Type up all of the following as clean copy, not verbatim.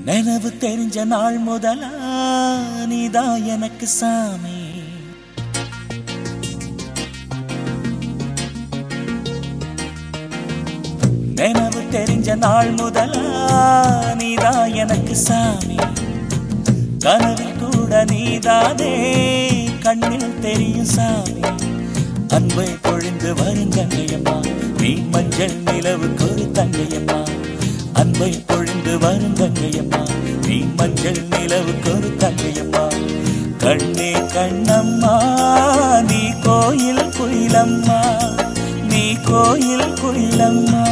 நினைவு தெரிஞ்ச நாள் முதலா நீதான் எனக்கு சாமி. நினைவு தெரிஞ்ச நாள் முதலா நீதான் எனக்கு சாமி. கனவில் கூட நீதானே கண்ணில் தெரியும் சாமி. அன்பை பொழிந்து வரும் தங்கையம்மா, நீ மஞ்சள் நிலவுக்கு ஒரு தங்கையம்மா. அன்பை பொழிந்து வரும் தங்கையம்மா, நீ மஞ்சள் நிலவுக்கு ஒரு தங்கையம்மா. கண்ணே கண்ணம்மா, நீ கோயில் குயிலம்மா, நீ கோயில் குயிலம்மா.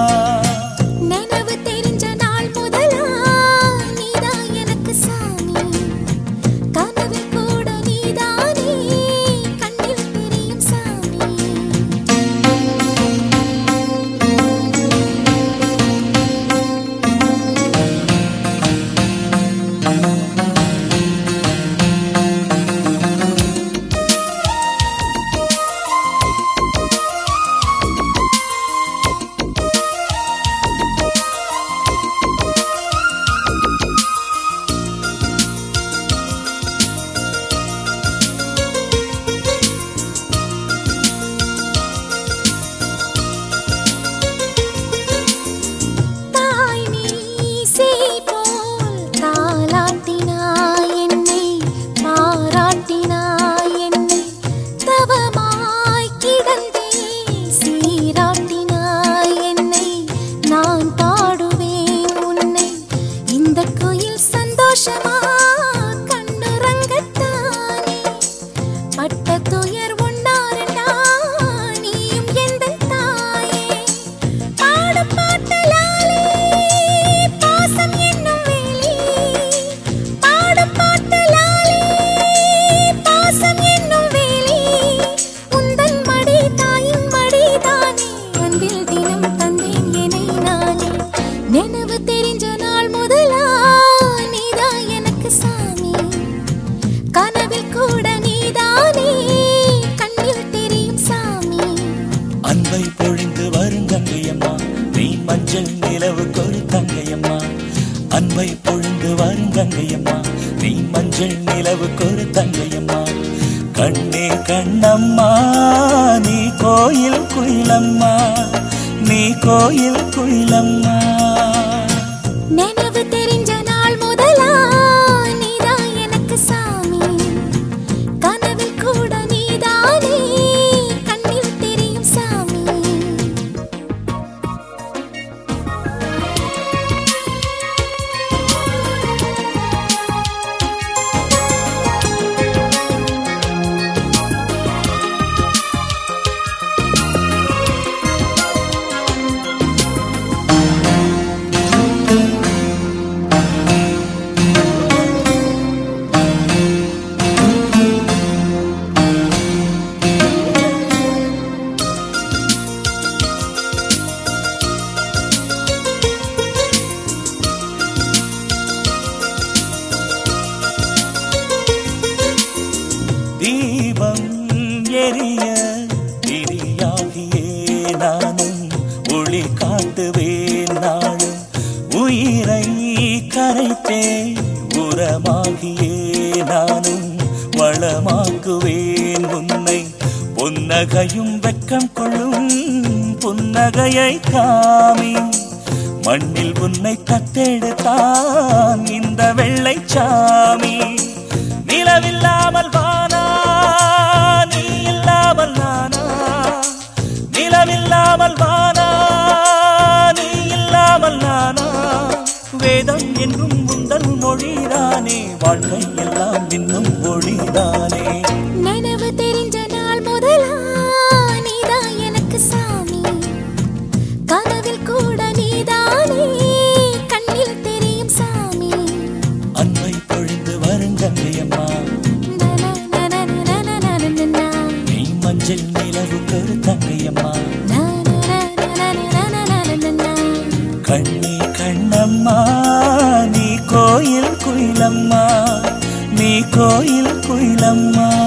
அன்பை பொழிந்து வரும் தங்கையம்மா, நீ மஞ்சள் நிலவுக்கு ஒரு தங்கையம்மா. அன்பை பொழிந்து வரும் தங்கையம்மா, நீ மஞ்சள் நிலவுக்கு ஒரு தங்கையம்மா. கண்ணே கண்ணம்மா, நீ கோயில் குயிலம்மா, நீ கோயில் குயிலம்மா. நினைவு தெரிஞ்ச நாள் முதலா நீதான் எனக்கு சாமி. கனவில் கூட நீதானே கண்ணில் தெரியும் சாமி. தீபம் எரிய திரியாகியே நானும் ஒளி காட்டுவேன் நாளும். உயிரை கரைத்தே உரமாகியே நானும் வளமாக்குவேன் உன்னை. புன்னகையும் வெக்கம் கொள்ளும் புன்னகையை காமி. மண்ணில் உன்னை தத்தெடுத்தான் இந்த வெள்ளை சாமி. நிலவில்லாமல் வானா, நீ இல்லாமல் நானா. நிலவில்லாமல் வானா, நீ இல்லாமல் நானா. வேதம் என்றும் உந்தன் மொழிதானே, வாழ்க்கை எல்லாம் இன்னும் ஒளிதானே. நினைவு தெரிஞ்ச நாள் முதலா நீதான் எனக்கு சாமி. கனவில் கூட நீதானே கண்ணில் தெரியும் சாமி. அன்பை பொழிந்து வரும் தங்கையம்மா, நீ மஞ்சள் நிலவுக்கு ஒரு தங்கையம்மா. கண்ணே கண்ணம்மா, நீ கோயில் குயிலம்மா, நீ கோயில் குயிலம்மா.